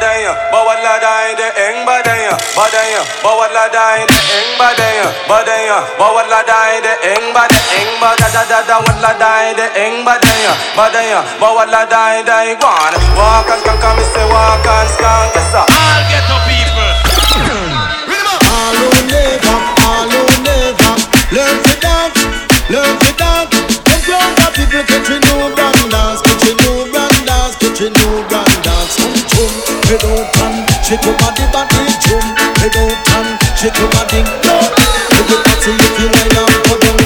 baden, bawala dai de eng baden, bawala dai de eng baden, bawala dai de eng baden, da wala dai de eng baden, bawala dai dai one. Walk and skank, me say walk and skank, yes sir. All ghetto people. All who never learn to dance, learn to dance. Come ground the people catching new brand dance, catching new brand dance, catching new brand dance. Chum, head out and shake your body, chum, head out and shake your body. Everybody if you lie down for them.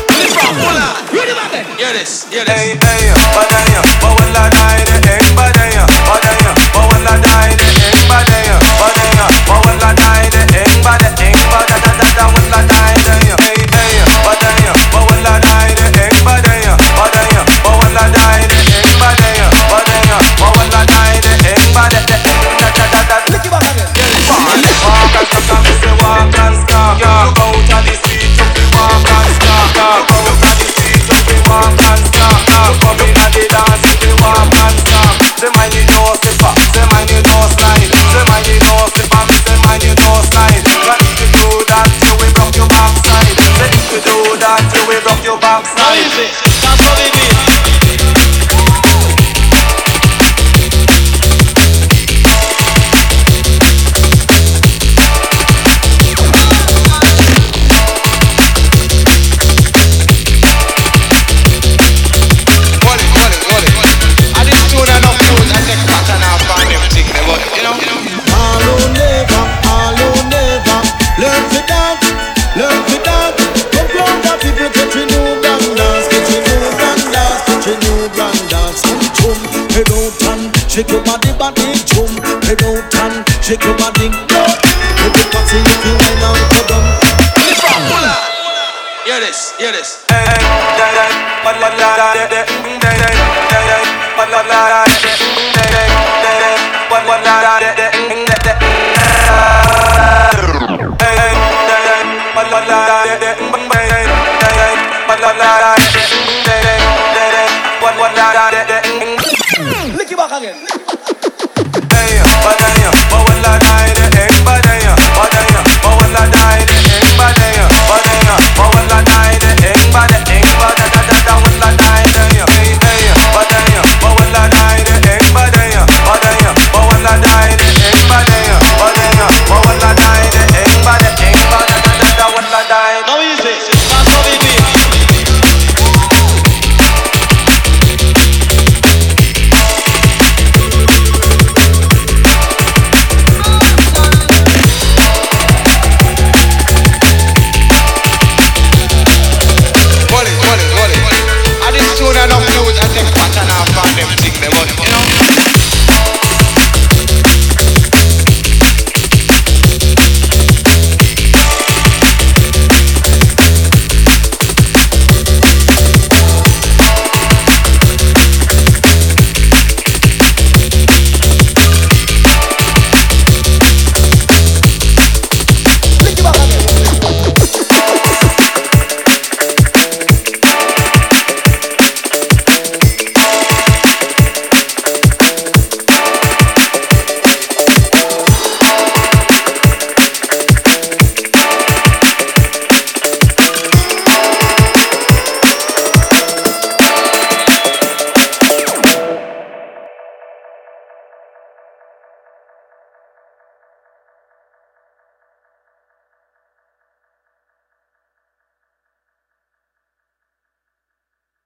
Hear this, hear Hey, this. hey, baden, bawala dai de eng baden, bawala dai de eng baden, bawala dai de eng baden, da wala dai de. Hey, hey, baden, bawala dai de eng baden, bawala dai de eng baden, bawala dai de eng baden, da. Lick it back again. Walk and stop, me say walk and stop. Look out of the street, just be walk and stop. Look out of the street, just be walk and stop. Come in at the dance, just be walk and stop. Say mind you don't slip up, say mind you don't slide. Say mind you don't slip up, say mind you don't slide. But if you do that, you will rock your backside. Say if you do that, you will rock your backside. How is it? That's what it is. All who never learn to dance, learn to dance. Come ground the people catching new brand dance, catching new brand dance, catching new brand dance. Chum, head out and shake your body, chum, head out and shake your body. Everybody if you lie down for them. Hear this, hear this. Lick it back again.